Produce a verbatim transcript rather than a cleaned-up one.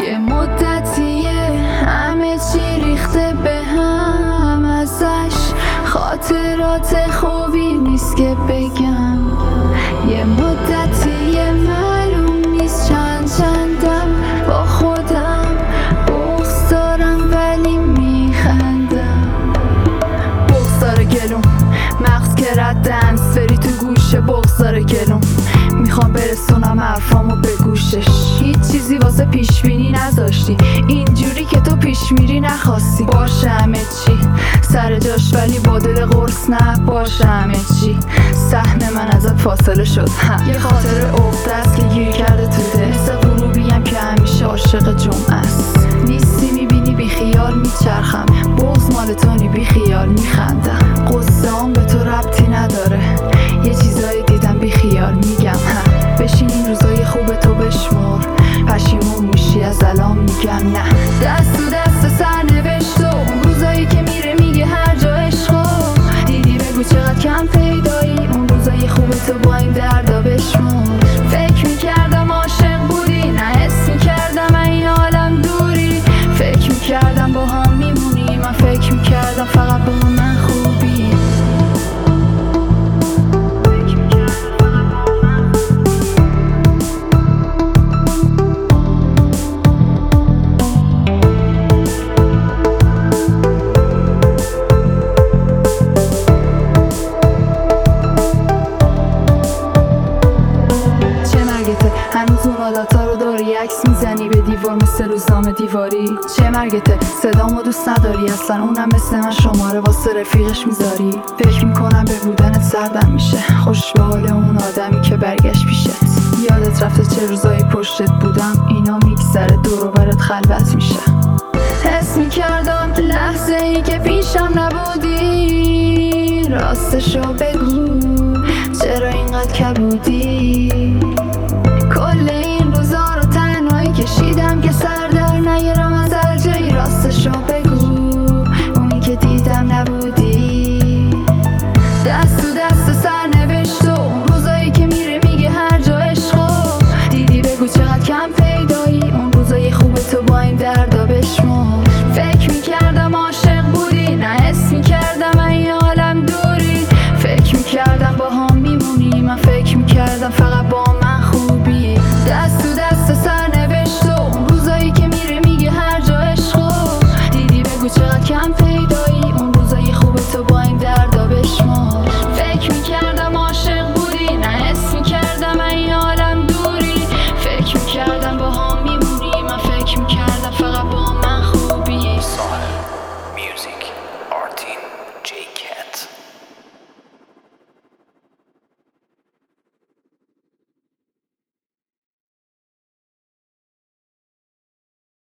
یه مدتیه همه چی ریخته به هم، ازش خاطرات خوبی نیست که بگم. یه مدتیه معلوم نیست چند چندم، با خودم بغض دارم ولی میخندم. بغض داره گلوم، مغز که ردن سری تو گوشه. بغض داره گلوم، میخوام برسونم حرفامو به گوشش. هیچ چیزی واسه پیش بینی نذاشتی، اینجوری که تو پیش میری نخواستی. باشه همه چی سر جاش ولی با دل قرص نه. باشه همه چی سهم من ازت فاصله شد. یه خاطر عقده است که گیر کرده تو دل، مثل غروبیم که همیشه عاشق جمعه است. نیستی میبینی بی خیال میچرخم، بغض مال تونی بی خیال میخندم. قصه هم به تو ربطی نداره، یه چیزایی دیدم بی خیال میگم. هم بشین این روزای خوب تو بشمر، پشیمون میشی از الان میگم نه. دست تو دست سرنوشت و اون روزایی که میره میگه هر جا عشقو دیدی بگو چقدر کم پیدایی. اون روزای خوب تو با این دردا بشمر. فکر میکردم عاشق بودی، نه حس میکردم این عالم دوری. فکر میکردم با هم میمونی، من فکر میکردم فقط با من خوبی. هنوز اون عادتا رو داری، عکس میزنی به دیوار مثل روزنامه دیواری. چه مرگته صدامو دوست نداری اصلا، اونم مثل من شماره واسه رفیقش میذاری. فکر میکنم به بودنت سردم میشه، خوش به حال اون آدمی که برگشت پیشت. یادت رفته چه روزایی پشتت بودم، اینا میگذره دور و برت خلوت میشه. حس میکردم لحظه ای که پیشم نبودی، راستشو بگو چرا اینقدر کبودی. کل این روزا رو تنهایی کشیدم که سر در نیارم از هر جایی. راستشو بگو اونی که دیدم نبودی. دست تو دست سرنوشت و اون روزایی که میره میگه هر جا عشقو دیدی بگو چقدر کم پیدایی. اون روزای خوب تو با این دردا بشمر. فکر میکردم عاشق بودی، نه حس میکردم این عالم دوری. فکر میکردم با هم میمونی، من فکر میکردم فقط با هم